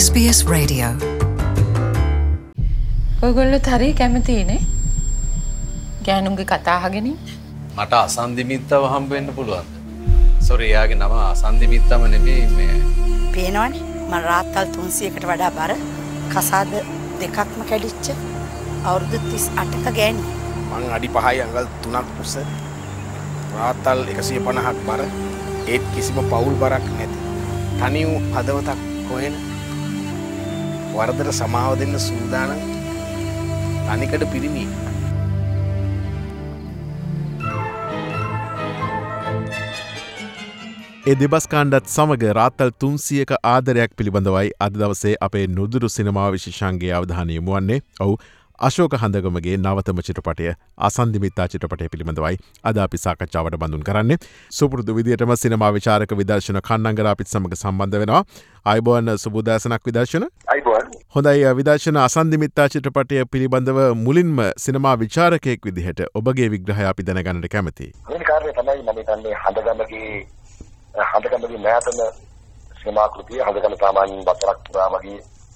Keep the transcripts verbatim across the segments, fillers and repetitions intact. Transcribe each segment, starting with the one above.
S B S Radio. ඔයගොල්ලෝ තරි කැමතිනේ? ගෑනුන්ගේ කතා අහගෙන මට අසන්දිමිත්තව හම්බ වෙන්න පුළුවන්. සෝරි එයාගේ නම අසන්දිමිත්තම නෙමෙයි මේ. පේනවනේ මම රාත්තල් තුන්සියයකට වඩා බර කසාද දෙකක්ම කැඩිච්ච අවුරුදු තිස් අටක ගෑණි. මං අඩි පහයි අඟල් තුනක් උස රාත්තල් එකසිය පනහක් බර ඒත් කිසිම පවුල් බරක් නැති තනි වූ හදවතක් හොයන වරදට සමාව දෙන්න සූදානම් තනිකඩ පිරිමි. ඒ දෙබස් කාණ්ඩත් සමග රාත්තල් තුන්සියක ආදරයක් පිළිබඳවයි අද දවසේ අපේ නුදුරු සිනමා විශේෂාංගයේ අවධානය යොමු වන්නේ. ඔව් අශෝක හඳගමගේ නවතම චිත්‍රපටය අසන්දිමිත්තා චිත්‍රපටය පිළිබඳවයි අද අපි සාකච්ඡාවට බඳුන් කරන්නේ. සුපුරුදු විදියටම සිනමා විචාරක විදර්ශන කන්නංගර අපිත් සමග සම්බන්ධ වෙනවා. අයබෝන් සුබෝදෑසනක් විදර්ශන. අයබෝන්. හොඳයි විදර්ශන අසන්දිමිත්තා චිත්‍රපටය පිළිබඳව මුලින්ම සිනමා විචාරකයෙක් විදිහට ඔබගේ විග්‍රහය අපි දැනගන්නට කැමතියි. මේ කාර්යය තමයි මම හිතන්නේ හඳගමගේ හඳගමගේ නෑතම සිනමා කෘතිය. හඳගම සාමාන්‍යයෙන් වසරක් පුරා වගේ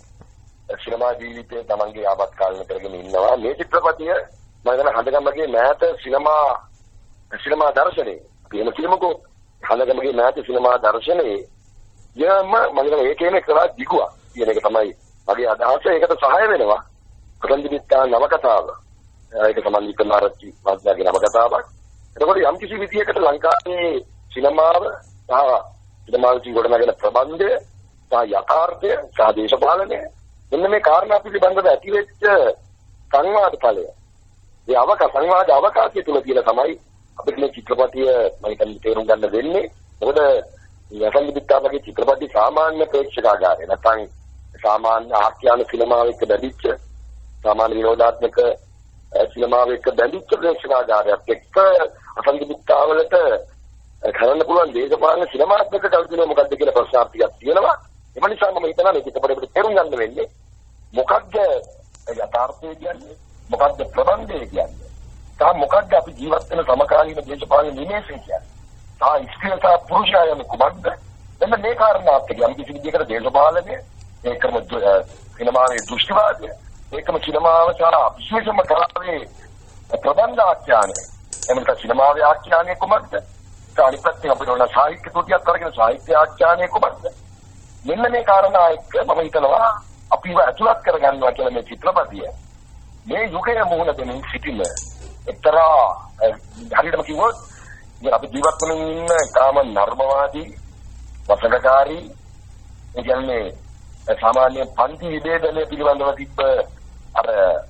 සිනමා ජීවිතයේ තමන්ගේ ආපත් කාලන කරගෙන ඉන්නවා. මේ චිත්‍රපටය මම හිතන හඳගමගේ නෑත සිනමා සිනමා දර්ශනයේ අපි එහෙම කියමුකෝ. හඳගමගේ නෑත සිනමා දර්ශනයේ යම මම හිතන ඒකේම කරා දිගුවක් කියන එක තමයි මගේ අදහස. ඒකට සහාය වෙනවා අසන්දිමිත්තා නවකතාව. ඒක සම්බන්ධ වික්‍රමාරච්චි මහත්මයාගේ නවකතාවක්. එතකොට යම් කිසි විදියකට ලංකාවේ සිනමාව සහ සිනමාවේ ගොඩනගෙන ප්‍රබන්ධය සහ යථාර්ථය සහ දේශපාලනය මෙන්න මේ කාරණා පිළිබඳව ඇතිවෙච්ච සංවාද ඵලය. මේ අවක සංවාද අවකාශය තුල කියලා තමයි අපිට මේ චිත්‍රපටිය මම හිතන්නේ තේරුම් ගන්න වෙන්නේ. මොකද අසන්දිමිත්තා වගේ චිත්‍රපටි සාමාන්‍ය ප්‍රේක්ෂකාගාරය නැත්නම් සාමාන්‍ය ආඛ්‍යාන සිනමාව එක්ක බැඳිච්ච සාමාන්‍ය විනෝදාත්මක සිනමාව එක්ක බැඳිච්ච ප්‍රේක්ෂකාගාරයක් එක්ක අසන්දිමිත්තා වලට කරන්න පුළුවන් දේශපාලන සිනමාත්මක කල්පනා මොකක්ද කියලා ප්‍රශ්නාර්ථයක් තියෙනවා. ඒ නිසා මම හිතනවා මේ චිත්‍රපටය තේරුම් ගන්න වෙන්නේ මොකක්ද යථාර්ථය කියන්නේ, මොකක්ද ප්‍රබන්ධය කියන්නේ, තා මොකක්ද අපි ජීවත් වෙන සමකාලීන දේශපාලන නිමේෂය කියන්නේ, තා ස්ත්‍රිය සහ පුරුෂයාම කුමක්ද. එන්න මේ කාරණාත් එක්ක යම් කිසි විදිහකට දේශපාලනය, ඒකම සිනමාවේ දෘෂ්ටිවාදය, ඒකම සිනමාව සහ විශේෂම කලාවේ ප්‍රබන්ධ ආඛ්‍යානය, එමෙන්න සිනමාවේ ආඛ්‍යානය කුමක්ද, අනිපත්‍ය අපිට ඕන සාහිත්‍ය කෘතියක් අරගෙන සාහිත්‍ය ආඛ්‍යානය කුමක්ද. මෙන්න මේ කාරණා එක්ක මම හිතනවා අපිව ඇතුළත් කරගන්නවා කියලා මේ චිත්‍රපටිය. මේ යුගයේ මුහුණ දෙමින් සිටින එක්තරා හරියටම කිව්වොත් අපි ජීවත් වෙන ඉන්න කාම නර්මවාදී වසඟකාරී ඒ කියන්නේ සාමාන්‍ය පන්ති විභේදනය පිළිබඳව තිබ්බ අර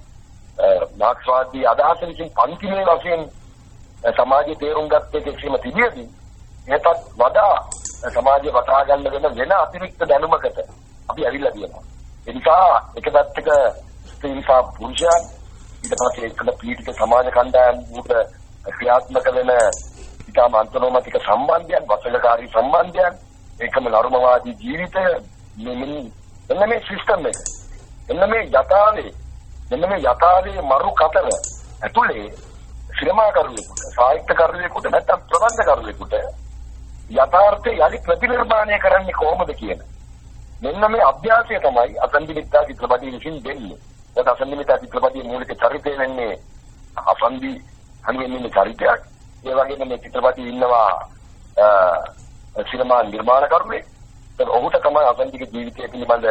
මාක්ස්වාදී අදහස විසින් පන්තිමේ වශයෙන් සමාජයේ තේරුම් ගත්ත එකේම තිබියදී ඒකත් වඩා සමාජය වටහා ගන්න වෙන වෙන අතිරික්ත දැනුමකට අපි ඇවිල්ලා තියෙනවා. ඒ නිසා එක පැත්තක ස්ත්‍රී සහ පුරුෂයන් ඊට පස්සේ එක්කම පීඩිත සමාජ කණ්ඩායම් උට ක්‍රියාත්මක වෙන ඉතාම අන්තර්මතික සම්බන්ධයන්, වසඟකාරී සම්බන්ධයන්, ඒකම නර්මවාදී ජීවිතය මෙන්න මේ සිස්ටම් එක. මෙන්න මේ යථාර්ථයේ මෙන්න මේ යථාර්ථයේ මරු කතර ඇතුලේ සිනමාකරුවෙකුට, සාහිත්‍යකරුවෙකුට නැත්නම් ප්‍රබන්ධකරුවෙකුට යථාර්ථය යලි ප්‍රතිනිර්මාණය කරන්නේ කොහොමද කියන මෙන්න මේ අභ්‍යාසය තමයි අසන්දිමිත්තා චිත්‍රපටය විසින් දෙන්නේ. ඒත් අසන්දිමිත්තා චිත්‍රපටයේ මූලික චරිතය වෙන්නේ අසන්දි හනුවෙන්නේ චරිතයක්. ඒ වගේම මේ චිත්‍රපටයේ ඉන්නවා සිනමා නිර්මාණකරුවෙක්. ඒක ඔහුට තමයි අසන්දිගේ ජීවිතය පිළිබඳ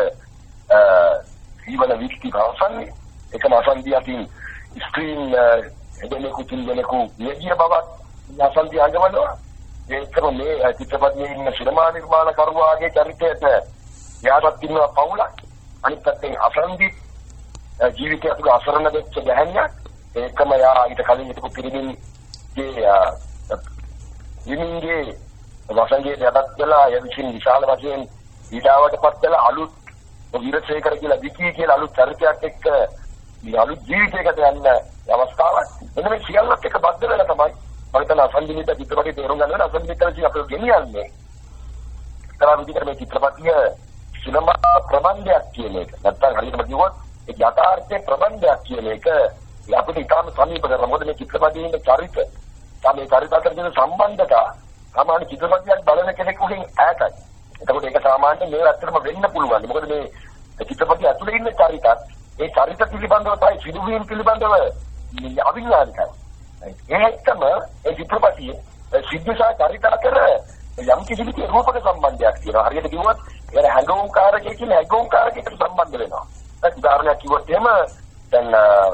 ජීවන විස්ති භාවසන්නේ. ඒකම අසන්දි අතින් ස්ක්‍රීන් දෙනෙකු තුන් දෙනෙකු නියගිය බවක් අසන්දි අඟවනවා. ඒකම මේ චිත්‍රපටයේ ඉන්න සිනමා නිර්මාණකරුවාගේ චරිතයට යාටත් ඉන්නවා පවුලක්. අනිත් පැත්තෙන් අසන්දි ජීවිතය තුළ අසරණ වෙච්ච ගැහණියක්. ඒකම යා ඊට කලින් හිටපු පිරිමින්ගේ විමින්ගේ වසංගයේ යටත් වෙලා යවිසින් විශාල වශයෙන් ඊඩාවටපත් වෙලා අලුත් විරසේකර කියලා විකී කියලා අලුත් චරිතයක් එක්ක මේ අලුත් ජීවිතයකට යන්න අවස්ථාවක්. මෙන්න මේ සියල්ලත් එක බද්ධ වෙලා තමයි මම හිතන අසන්දිමිත්තා චිත්‍රපටය තේරුම් ගන්න වෙන අසන්දිමිත්තා අපිට ගෙනියන්නේ. ඒතරම් විදිහට මේ චිත්‍රපටිය සිනමා ප්‍රබන්ධයක් කියන එක. නැත්තම් හරියටම කිව්වොත් ඒ යථාර්ථයේ ප්‍රබන්ධයක් කියන එක අපිට ඉතාම සමීප කරලා. මොකද මේ චිත්‍රපටයේ ඉන්න චරිත, තමයි චරිත අතර තියෙන සම්බන්ධතා සාමාන්‍ය චිත්‍රපටයක් බලන කෙනෙකුගෙන් ඈතයි. එතකොට ඒක සාමාන්‍යයෙන් මේ ඇත්තටම වෙන්න පුළුවන්. මොකද මේ චිත්‍රපටය ඇතුලේ ඉන්න චරිතත් ඒ චරිත පිළිබඳව තමයි සිදුවීම් පිළිබඳව අවිඥානිකයි. ඒ එක්කම ඒ චිත්‍රපටියේ සිද්ධාසා චරිත අතර යම් කිසි විදිහේ රූපක සම්බන්ධයක් තියෙනවා. හරියට කිව්වොත් ඒ හැඟුම්කාරකයේ කියන හැඟුම්කාරකයකට සම්බන්ධ වෙනවා. දැන් උදාහරණයක් කිව්වොත් එහෙම දැන්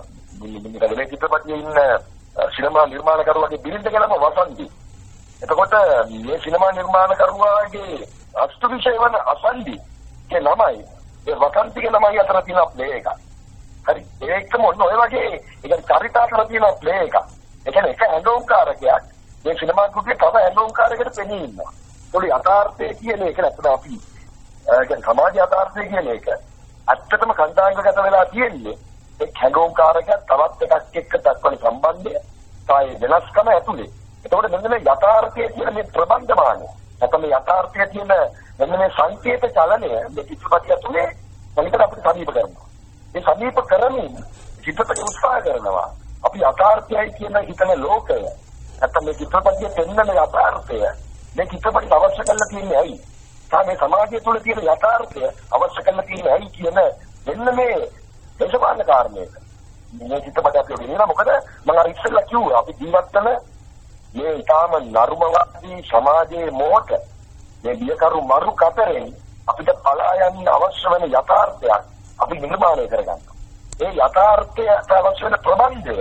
මේ චිත්‍රපටියේ ඉන්න සිනමා නිර්මාණකරුවාගේ බිරිඳ ගැනම වසන්ති. එතකොට මේ සිනමා නිර්මාණකරුවාගේ අස්තු විෂය වන අසන්දි ඒ ළමයි ඒ වසන්තිගේ ළමයි අතර තියෙන ප්ලේ එක. හරි ඒකම ඔන්න ඔය වගේ ඒක චරිත අතර තියෙන ප්ලේ එක. ඒ කියන්නේ එක හැඟුම්කාරකයක් මේ සිනමා කෘතියේ තව හැඟුම්කාරකයකට පෙනී ඉන්නවා. ඒකේ යථාර්ථය කියන එක නැත්නම් අපි කියන්නේ සමාජ යථාර්ථය කියන එක ඇත්තටම කණ්ඩායමකට වෙලා තියෙන්නේ ඒ හැඟුම්කාරකයක් තවත් එකක් එක්ක දක්වන සම්බන්ධය සාය වෙනස්කම ඇතුලේ. එතකොට මෙන්න මේ යථාර්ථය කියන මේ ප්‍රබන්ධමානය නැත්නම් මේ යථාර්ථය කියන මෙන්න මේ සංකේත චලනය මේ චිත්‍රපටය ඇතුලේ මොනිටද අපිට සමීප කරනවා. මේ සමීප කරමින් චිත්‍රපටය උත්සාහ කරනවා. අපි යථාර්ථයයි කියන හිතන ලෝකය නැත්නම් මේ චිත්‍රපටයේ පෙන්වන යථාර්ථය මේ චිත්‍රපටයට අවශ්‍ය කරලා තියෙන්නේ ඇයි? තා මේ සමාජය තුළ තියෙන යථාර්ථය අවශ්‍ය කරලා තියෙන්නේ ඇයි කියන මෙන්න මේ දේශපාලන කාරණේක. මේ චිත්‍රපටය අපි වෙනවා මොකද මම අර ඉස්සෙල්ලා කිව්වා අපි ජීවත් වෙන මේ ඊටාම නරුමවාදී සමාජයේ මොහොත මේ බියකරු මරු කතරෙන් අපිට පලා යන්න අවශ්‍ය වෙන යථාර්ථයක් අපි නිර්මාණය කරගන්නවා. ඒ යථාර්ථයට අවශ්‍ය වෙන ප්‍රබන්ධය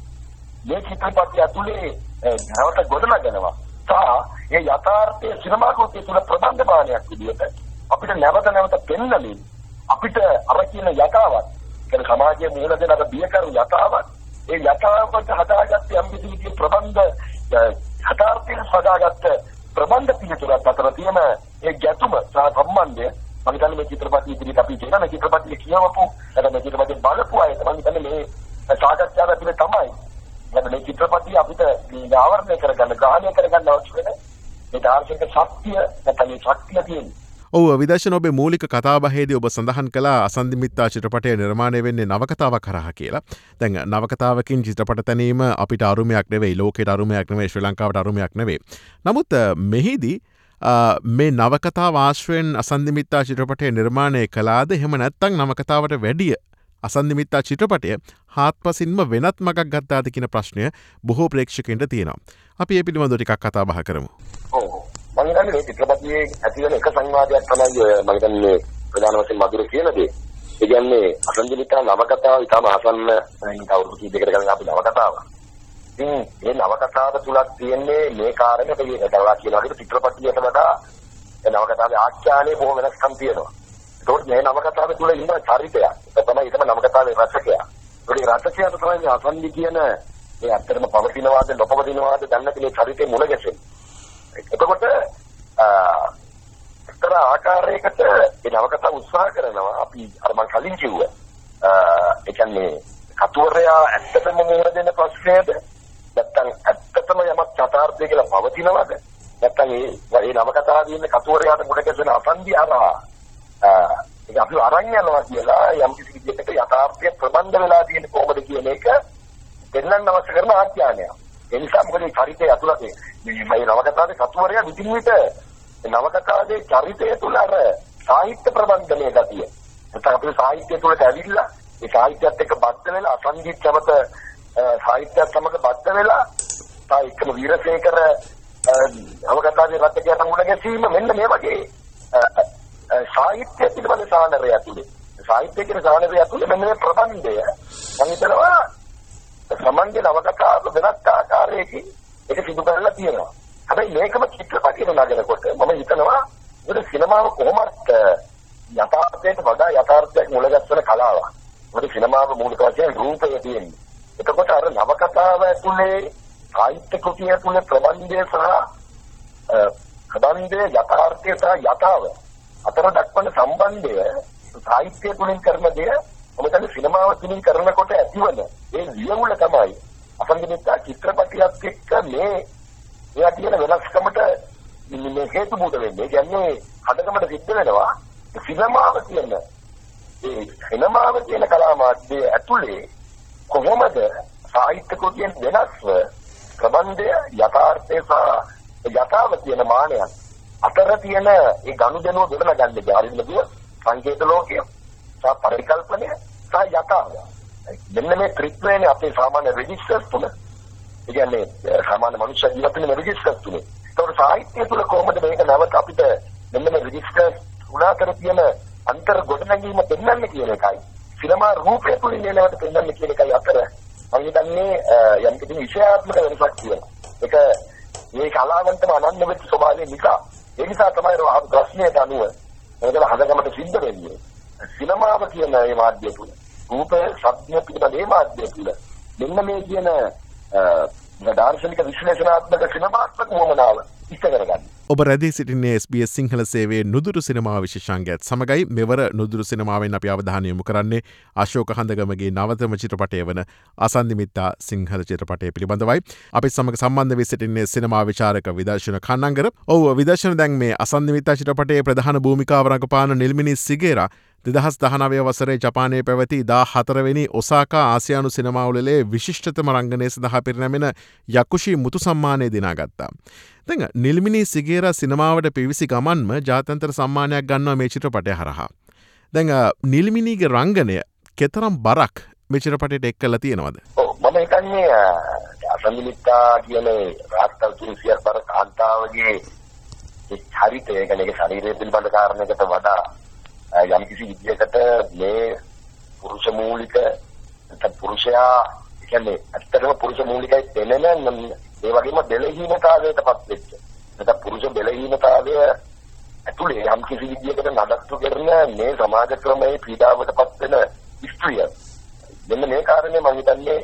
මේ චිත්‍රපටය ඇතුලේ නැවත ගොඩනගනවා. සහ ඒ යථාර්ථයේ සිනමා කෘතිය තුළ ප්‍රබන්ධමානයක් විදිහට අපිට නැවත නැවත පෙන්වමින් අපිට අර කියන යථාවත් කියන සමාජයේ මුල දෙන අර බියකරු යථාවත් ඒ යථාවට හදාගත්ත යම් කිසි විදිහේ ප්‍රබන්ධ යථාර්ථයෙන් හදාගත්ත ප්‍රබන්ධ පිළිතුරක් අතර තියෙන ඒ ගැතුම සහ සම්බන්ධය මම හිතන්නේ මේ චිත්‍රපටය ඉදිරියට අපි කියන මේ චිත්‍රපටය කියවපු නැත්නම් මේ චිත්‍රපටය බලපු අය මම හිතන්නේ මේ සාකච්ඡාව ඇතුලේ තමයි මේ චිත්‍රපටය අපිට ආවරණය කරගන්න ග්‍රහණය කරගන්න අවශ්‍ය වෙන ඒ දාර්ශනික ශක්තිය නැත්නම් මේ ශක්තිය තියෙන්නේ. ඔව් විදර්ශන ඔබේ මූලික කතාබහේදී ඔබ සඳහන් කළා අසන්දිමිත්තා චිත්‍රපටය නිර්මාණය වෙන්නේ නවකතාවක් හරහා කියලා. දැන් නවකතාවකින් චිත්‍රපට තැනීම අපිට අරුමයක් නෙවෙයි, ලෝකෙට අරුමයක් නෙවෙයි, ශ්‍රී ලංකාවට අරුමයක් නෙවෙයි. නමුත් මෙහිදී මේ නවකතාව ආශ්‍රයෙන් අසන්දිමිත්තා චිත්‍රපටය නිර්මාණය කළාද එහෙම නැත්නම් නවකතාවට වැඩිය අසන්දිමිත්තා චිත්‍රපටය හාත්පසින්ම වෙනත් මගක් ගත්තාද කියන ප්‍රශ්නය බොහෝ ප්‍රේක්ෂකයන්ට තියෙනවා. අපි ඒ පිළිබඳව ටිකක් කතා බහ කරමු. ඔව්. මම හිතන්නේ මේ චිත්‍රපටයේ ඇති වෙන එක සංවාදයක් තමයි මම හිතන්නේ ප්‍රධාන වශයෙන් මధుර කියන දේ. ඒ කියන්නේ අසන්දිමිත්තා නවකතාව ඊටම අසන්න ඉතින් අවුරුදු කීපයකට ගණන් අපි නවකතාවක්. ඉතින් මේ නවකතාව තුලක් තියෙන්නේ මේ කාරණේ අපි කතා කියන වගේ චිත්‍රපටියට වඩා ඒ නවකතාවේ ආඛ්‍යානයේ බොහෝ වෙනස්කම් තියෙනවා. ඒකෝට මේ නවකතාවේ තුල ඉන්න චරිතයක්. ඒක තමයි ඊටම නවකතාවේ රචකයා. ඒ රචකයාට තමයි මේ අසන්දි කියන මේ අත්‍තරම පවතිනවාද නොපවතිනවාද දන්න මේ චරිතේ මුල ගැසෙන්නේ. එතකොට අතර ආකාරයකට ඒ නවකතාව උත්සාහ කරනවා අපි අර මම කලින් කිව්වා ඒ කියන්නේ කතුවරයා ඇත්තටම මුහුණ දෙන ප්‍රශ්නයද නැත්නම් ඇත්තටම යමක් යථාර්ථය කියලා පවතිනවද නැත්නම් ඒ ඒ නවකතාවේ ඉන්න කතුවරයාට මුණ ගැසෙන අසන්දි අරහා ඒක අපි අරන් යනවා කියලා යම් කිසි විදිහකට යථාර්ථය ප්‍රබන්ධ වෙලා තියෙන කොහොමද කියන එක දෙන්නන් අවශ්‍ය කරන ආඥානය. ඒ නිසා මොකද මේ චරිතය ඇතුළත මේ නවකතාවේ කතුවරයා විදින් විට නවකතාවේ චරිතය තුළ අර සාහිත්‍ය ප්‍රබන්ධනයේ ගතිය. නැත්නම් අපේ සාහිත්‍ය තුළට ඇවිල්ලා ඒ සාහිත්‍යයත් එක්ක බද්ධ වෙලා අසංගීතමත සාහිත්‍යයත් සමග බද්ධ වෙලා සාහිත්‍යම වීරසේකර නවකතාවේ රචකයාට මුණ ගැසීම මෙන්න මේ වගේ සාහිත්‍ය පිළිබඳ සානරය ඇතුලේ. සාහිත්‍ය කියන සානරය ඇතුලේ මෙන්න මේ ප්‍රබන්ධය මම හිතනවා සමන්ගේ නවකතාව වෙනත් ආකාරයකින් ඒක සිදු කරලා තියෙනවා. හැබැයි මේකම චිත්‍රපටයට නගනකොට මම හිතනවා ඒක සිනමාව කොහොමද යථාර්ථයට වඩා යථාර්ථයක් මුලගැස්සන කලාවක්. මොකද සිනමාව මූලික වශයෙන් රූපය තියෙන්නේ. එතකොට අර නවකතාව ඇතුලේ සාහිත්‍ය කෘතිය ඇතුලේ ප්‍රබන්ධය සහ ප්‍රබන්ධය යථාර්ථය සහ යථාව අතර දක්වන සම්බන්ධය සාහිත්‍ය තුලින් කරන දේ මොකද සිනමාව තුලින් කරනකොට ඇතිවන ඒ වියවුල තමයි අසංගිනිතා චිත්‍රපටියත් එක්ක මේ එයා කියන වෙනස්කමට මේ හේතු බූත වෙන්නේ. කියන්නේ හදකමට සිද්ධ වෙනවා සිනමාව කියන ඒ සිනමාව කියන කලා මාධ්‍යයේ ඇතුලේ කොහොමද සාහිත්‍ය කෘතියෙන් වෙනස්ව ප්‍රබන්ධය යථාර්ථය සහ යථාව කියන මානයක් අතර තියෙන ඒ ගනුදෙනුව ගොඩනගන්නේ බැරිම දුව සංකේත ලෝකය සහ පරිකල්පනය සහ යථාර්ථය. මෙන්න මේ ත්‍රිත්වයනේ අපේ සාමාන්‍ය රෙජිස්ටර්ස් තුන. ඒ කියන්නේ සාමාන්‍ය මනුෂ්‍ය ජීවිත වෙන රෙජිස්ටර්ස් තුනේ. ඒතකොට සාහිත්‍ය තුල කොහොමද මේක නැවත අපිට මෙන්න මේ රෙජිස්ටර්ස් තුන අතර තියෙන අන්තර් ගොඩනැගීම පෙන්වන්නේ කියන එකයි. සිනමා රූපය තුලින් නැවත පෙන්වන්නේ කියන එකයි අතර මම හිතන්නේ යම් කිසි විෂයාත්මක වෙනසක් තියෙනවා. ඒක මේ කලාවන්තම අනන්‍ය වෙච්ච ස්වභාවය නිසා ඒ නිසා තමයි අහපු ප්‍රශ්නයට අනුව මොකද හදගමට සිද්ධ වෙන්නේ. සිනමාව කියන මේ මාධ්‍ය තුල රූපය සත්‍ය පිළිබඳ මේ මාධ්‍ය තුල මෙන්න මේ කියන දාර්ශනික විශ්ලේෂණාත්මක සිනමාත්මක වමනාව ඉස්ත කරගන්න. ඔබ රැදී සිටින්නේ එස් බී එස් සිංහල සේවයේ නුදුරු සිනමාව විශේෂාංගයත් සමගයි. මෙවර නුදුරු සිනමාවෙන් අපි අවධානය යොමු කරන්නේ අශෝක හඳගමගේ නවතම චිත්‍රපටය වන අසන්දිමිත්තා සිංහල චිත්‍රපටය පිළිබඳවයි. අපි සමග සම්බන්ධ වී සිටින්නේ සිනමා විචාරක විදර්ශන කන්නංගර. ඔව් විදර්ශන, දැන් මේ අසන්දිමිත්තා චිත්‍රපටයේ ප්‍රධාන භූමිකාව රඟපාන නිල්මිනි සිගේරා දෙදහස් දහනවය වසරේ ජපානයේ පැවති දා හතරවෙනි ඔසාකා ආසියානු සිනමාවුලේ විශිෂ්ටතම රංගනය සඳහා පිරිනැමෙන යකුෂි මුතු සම්මානය දිනාගත්තා. දැන් නිල්මිනි සිගේරා සිනමාවට පිවිසි ගමන්ම ජාත්‍යන්තර සම්මානයක් ගන්නවා මේ චිත්‍රපටය හරහා. දැන් නිල්මිනිගේ රංගනය කෙතරම් බරක් මේ චිත්‍රපටයට එක් කරලා තියෙනවද? ඔව් මම හිතන්නේ අසන්දිමිත්තා කියන රාත්තල් තුන්සියක් බර කාන්තාවගේ ඒ චරිතය කියන්නේ ඒ ශරීරය පිළිබඳ කාරණයකට වඩා යම් කිසි විදියකට මේ පුරුෂ මූලික නැත්නම් පුරුෂයා කියන්නේ ඇත්තටම පුරුෂ මූලිකයි දෙලෙන ඒ වගේම බෙලහීනතාවයටපත් වෙච්ච නැත්නම් පුරුෂ බෙලහීනතාවය ඇතුලේ යම් කිසි විදියකට නඩත්තු කරන මේ සමාජ ක්‍රමයේ පීඩාවටපත් වෙන ස්ත්‍රිය. මෙන්න මේ කාරණේ මම හිතන්නේ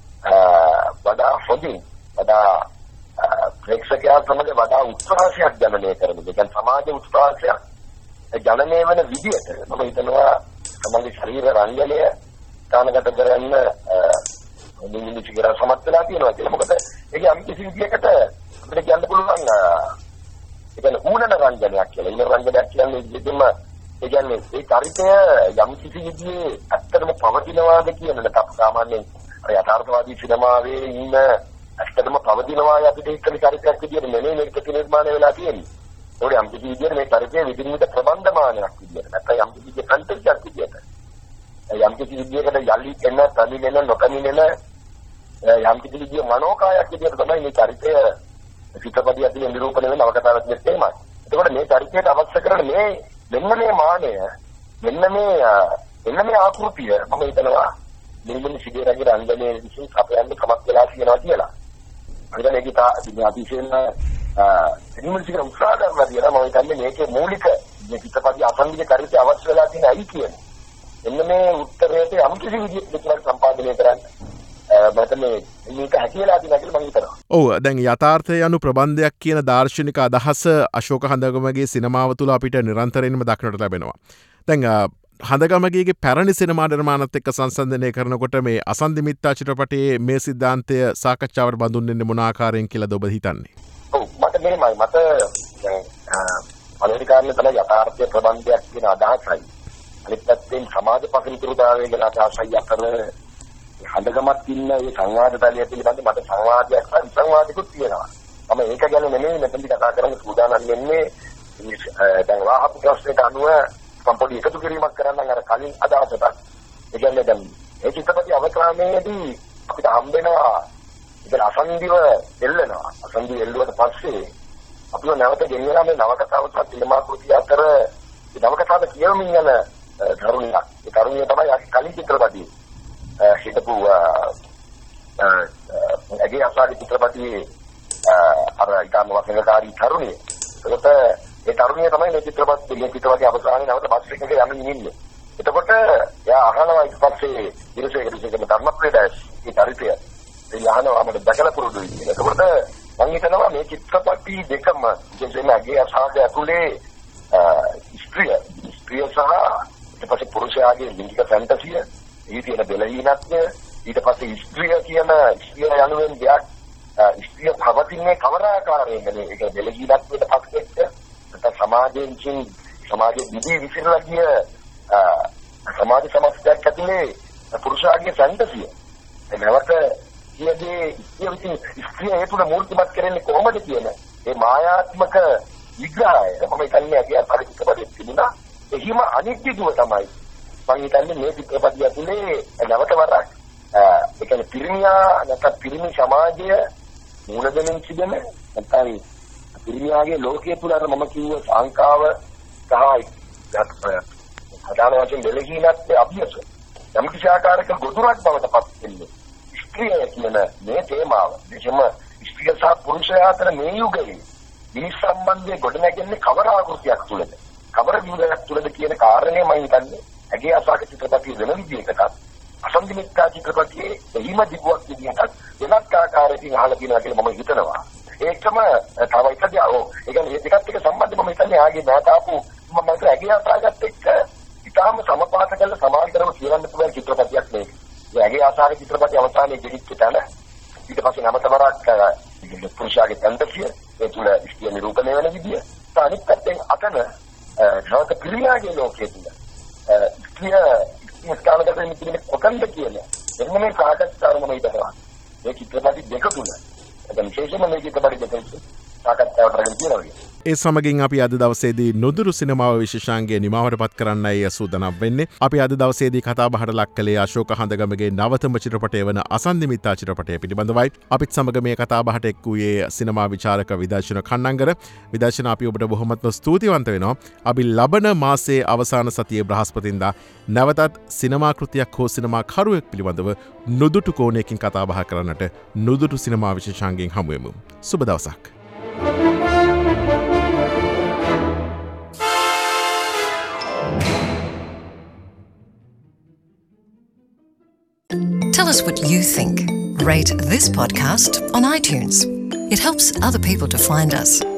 වඩා හොඳින් වඩා ප්‍රේක්ෂකයා සමග වඩා උත්සාහයක් ජනනය කරන දෙයක් සමාජ උත්සාහයක් ජනනය වෙන විදියට මම හිතනවා තමන්ගේ ශරීර රංගනය ස්ථානගත කරන්න නිමිති සිගේරා සමත් වෙලා තියෙනවා කියලා. මොකද ඒක යම් කිසි විදියකට අපිට කියන්න පුළුවන් ඒ කියන්නේ ඌනන රංගනයක් කියලා. ඌනන රංගනයක් කියන්නේ දෙකම ඒ කියන්නේ ඒ චරිතය යම් කිසි විදියේ ඇත්තටම පවතිනවාද කියන නැත්නම් සාමාන්‍යයෙන් අර යථාර්ථවාදී සිනමාවේ ඉන්න ඇත්තටම පවතිනවා අපිට හිතන චරිතයක් විදියට නෙමෙයි මේක ප්‍රතිනිර්මාණය වෙලා තියෙන්නේ. ඒකේ යම් කිසි විදියට මේ චරිතය විදින් විදිහට ප්‍රබන්ධමානයක් විදියට නැත්නම් යම් කිසි කන්ටෙක්ස්ට් විදියට යම් කිසි විදියකට යලි එන තනිනෙන නොතනිනෙන යම් කිසි විදිය මනෝකායක් විදියට තමයි මේ චරිතය චිත්‍රපටය ඇතුලේ නිරූපණය වෙන නවකතාවක් දෙන්නේ. එතකොට මේ චරිතයට අවශ්‍ය කරන මේ මෙන්න මේ මානය මෙන්න මේ මෙන්න මේ ආකෘතිය මම හිතනවා නිල්මිනි සිගේරාගේ රංගනයේ විසින් අපයන්ට කමක් වෙලා තියෙනවා කියලා. අනිත් මේක ඉතින් අතිශයින්ම නිල්මිනි සිගේරා උත්සාහ කරනවා කියලා මම හිතන්නේ මේකේ මූලික මේ චිත්‍රපටය අසංගික චරිතය අවශ්‍ය වෙලා තියෙන අයි කියන්නේ. එන්න මේ උත්තරයට යම් කිසි විදිහකට සම්පාදනය කරන්න මම මේක හැකියලා තියෙනවා කියලා මම හිතනවා. ඔව් දැන් යථාර්ථය යනු ප්‍රබන්ධයක් කියන දාර්ශනික අදහස අශෝක හඳගමගේ සිනමාව තුළ අපිට නිරන්තරයෙන්ම දක්නට ලැබෙනවා. දැන් හඳගමගේ පැරණි සිනමා නිර්මාණත් එක්ක සංසන්දනය කරනකොට මේ අසන්දිමිත්තා චිත්‍රපටයේ මේ සිද්ධාන්තය සාකච්ඡාවට බඳුන් වෙන්නේ මොන ආකාරයෙන් කියලාද ඔබ හිතන්නේ? ඔව් මට මෙහෙමයි මට අමරිකාවේ තමයි යථාර්ථය ප්‍රබන්ධයක් කියන අදහසයි. අනිත් පැත්තෙන් සමාජ පසුබිම්බුදාවේ ගැන අදහසයි අතර හඳගමත් ඉන්න මේ සංවාදතලය පිළිබඳ මට සංවාදයක් සහ විසංවාදිකුත් තියෙනවා. මම ඒක ගැන නෙමෙයි මෙතනදි කතා කරන්න සූදානම් වෙන්නේ. දැන් වාහපු ප්‍රශ්නයට අනුව සම්පූර්ණ එකතු කිරීමක් කරන්න අර කලින් අදහසට. ඒ කියන්නේ දැන් මේ චිත්‍රපටි අවස්ථාවේදී අපිට හම්බ වෙනවා ඒක අසන්දිව එල්ලනවා. අසන්දිව එල්ලුවට පස්සේ අපිව නැවත ගෙනියලා මේ නවකතාව සහ සිනමා කෘතිය අතර මේ නවකතාව කියවමින් යන තරුණියක්. ඒ තරුණිය තමයි කලින් චිත්‍රපටියේ හිටපු අගේ අසාරි චිත්‍රපටියේ අර ඊටම වසඟකාරී තරුණිය. ඒකට ඒ තරුණිය තමයි මේ චිත්‍රපට මේ චිත්‍රපටයේ අවසානයේ නැවත බස් එකේ යමින් ඉන්නේ. එතකොට එයා අහනවා ඊට පස්සේ ඉරිසේක ඉරිසේක ධර්මප්‍රේදස් ඒ චරිතය ඒ අහනවා මට දැකලා පුරුදුයි කියලා. එතකොට මම හිතනවා මේ චිත්‍රපටි දෙකම කියන්නේ අගේ අසාරය ඇතුලේ ස්ත්‍රිය ස්ත්‍රිය සහ ඊට පස්සේ පුරුෂයාගේ ලිංගික ෆැන්ටසිය ඊ තියෙන බෙලහීනත්වය ඊට පස්සේ ස්ත්‍රිය කියන ස්ත්‍රිය යනුවෙන් දෙයක් ස්ත්‍රිය පවතින්නේ කවර ආකාරයෙන්ද ඒක බෙලහීනත්වයට පස්සේ සමාජයෙන් කින් සමාජයේ විදි විසිරලා ගිය සමාජ සමස්තයක් ඇතුලේ පුරුෂයාගේ ෆැන්ටසිය එනවට කියදී ඉතින් ස්ත්‍රිය ඒ තුන මූර්තිමත් කරන්නේ කොහොමද කියන මේ මායාත්මක විග්‍රහය මම කියන්නේ අගේ පරිච්ඡේදයේ තිබුණා එහිම අනිත්‍යතුව තමයි මම හිතන්නේ මේ චිත්‍රපටිය ඇතුලේ නැවත වරක් ඒ කියන්නේ පිරිමියා නැත්නම් පිරිමි සමාජය මූල දෙමින් සිදෙන නැත්නම් පිරිමියාගේ ලෝකයේ තුල අර මම කිව්ව සංකාව සහ සාධාරණ වශයෙන් දෙලගීනත් අභියස යම් කිසි ආකාරයක ගොදුරක් බවට පත් වෙන්නේ ස්ත්‍රිය කියන මේ තේමාව විශේෂම ස්ත්‍රිය සහ පුරුෂයා අතර මේ යුගයේ මේ සම්බන්ධයේ ගොඩනැගෙන්නේ කවර ආකෘතියක් තුළද කවර විදිහක් තුළද කියන කාරණේ මම හිතන්නේ ඇගේ අසාක චිත්‍රපටිය වෙන විදිහකට අසන්දිමිත්තා චිත්‍රපටියේ එහිම දිගුවක් විදිහට වෙනත් ආකාරයකින් අහලා තියෙනවා කියලා මම හිතනවා ඒකම තව එකක් දිහා ඒ කියන්නේ මේ දෙකත් එක්ක සම්බන්ධ මම හිතන්නේ ආගේ නැත ආපු මම හිතුවා ඇගේ අසාකත් එක්ක ඉතාම සමපාත කළ සමාන්තරව කියවන්න පුළුවන් චිත්‍රපටියක් මේක. ඒ ඇගේ අසාක චිත්‍රපටිය අවසානයේ දෙවිච්ච තැන ඊට පස්සේ නැවතවරක් පුරුෂයාගේ තන්දසිය ඒ තුල ඉස්තිය නිරූපණය වෙන විදිය. අනිත් පැත්තෙන් අතන ජාත පිරියාගේ ලෝකයේ තුල ඉස්තිය ඉස්කාලකට මෙතන කොතනද කියන්නේ. එන්න මේ සාකච්ඡාව මම හිතනවා. මේ චිත්‍රපටි දෙක තුල දැන් විශේෂයෙන්ම මේ චිත්‍රපටි දෙක සාකච්ඡාවට රැගෙන තියෙනවා. ඒ සමගින් අපි අද දවසේදී නොදුරු සිනමාව විශේෂාංගයේ නිමාවට පත් කරන්නයි සූදානම් වෙන්නේ. අපි අද දවසේදී කතාබහට ලක් කළේ අශෝක හඳගමගේ නවතම චිත්‍රපටය වන අසන්දිමිත්තා චිත්‍රපටය පිළිබඳවයි. අපිත් සමග මේ කතාබහට එක් වූයේ සිනමා විචාරක විදර්ශන කන්නංගර. විදර්ශන අපි ඔබට බොහොමත්ම ස්තුතිවන්ත වෙනවා. අපි ලබන මාසයේ අවසාන සතියේ බ්‍රහස්පතින්දා නැවතත් සිනමා කෘතියක් හෝ සිනමා කරුවෙක් පිළිබඳව නොදුටු කෝණයකින් කතාබහ කරන්නට නොදුටු සිනමා විශේෂාංගයෙන් හමු වෙමු. සුබ දවසක්. Tell us what you think. Rate this podcast on iTunes. It helps other people to find us.